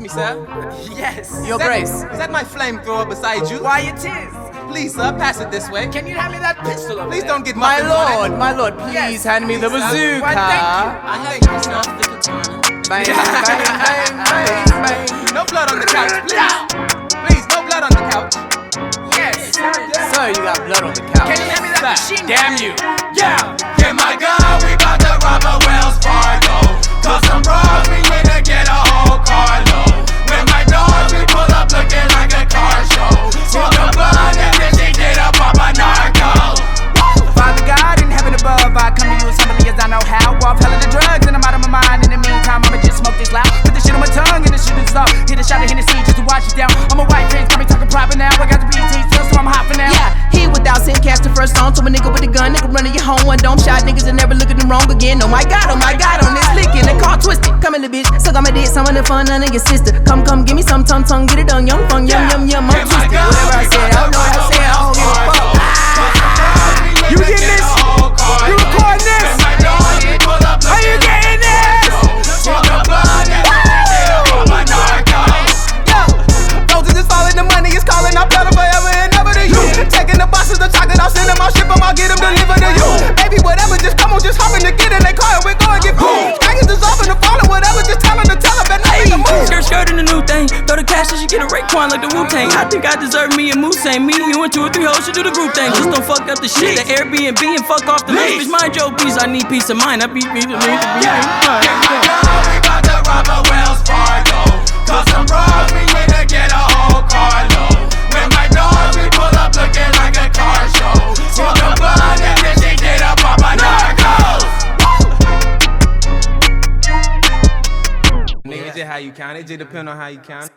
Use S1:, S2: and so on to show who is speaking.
S1: me, sir.
S2: Yes.
S3: Your Grace.
S1: Is that my flamethrower beside you?
S2: Why it is?
S1: Please, sir, pass it this way.
S2: Can you hand me that pistol over
S1: Please
S2: there?
S1: don't get
S3: My
S1: muffins on it.
S3: lord, please
S2: Yes,
S3: hand me the
S1: please, sir.
S3: bazooka.
S2: Why,
S1: I thank you, sir.
S3: Bang, bang, bang, bang.
S1: No blood on the couch, please. Please, no blood on the couch.
S2: Yes.
S3: Sir, you got blood on the couch.
S2: Can you hand me that machine?
S3: Damn you.
S1: Yeah, get my gun, we bout to rob a Wells Fargo. Cause some bros, we need to get a whole carload. With my dogs, we pull up looking like a car show. Smoke the blood and then she did a pop a narco.
S2: Father God in heaven above, I come to you as humbly as I know how. Off hella the drugs and I'm out of my mind. In the meantime, I'ma just smoke this loud. Put the shit on my tongue and the shit is up. Hit a shot of Hennessy just to wash it down. I'm a white prince, got me talking proper now. I got the BT still, so I'm hot for now.
S4: Yeah, he without sin cast the first stone to a nigga with a gun. Nigga running your home, one dome shot. Niggas that never look at them wrong again. Oh my god, on this licking. The car twisted. Come in the bitch, suck on my dick, some of the fun, none of your sister. Come, give me some tongue, get it done. Young fun, yum, I'm twisted. Whatever I said, I don't know what I said, I don't give a fuck.
S2: You getting this? You recording this? Are you getting this?
S1: Roses is falling, the money is calling. I'm better forever and ever to you. Taking the boxes of chocolate, I'll send them, I'll ship them, I'll get them delivered to you. Baby, whatever, just come on, just hop in the get in their car and we're going to get food. Package is off in the fall or whatever, just tell them to tell them, better make a move.
S5: Skirt in the new thing. Throw the cash and she get a Raekwon like the Wu-Tang. I think I deserve me a moose. Ain't me, you and 2 or 3 hoes should do the group thing. Just don't fuck up the shit, the Airbnb and fuck off the list. Bitch, mind your peace, I need peace of mind. I beat me.
S1: We bout to rob a Wells Fargo. Cause some bros, we need to get a whole carload. With my dogs, we pull up looking like a car show. Smoke the blood and then she did a pop a narcos. Nigga, just how you count. It just depend on how you count.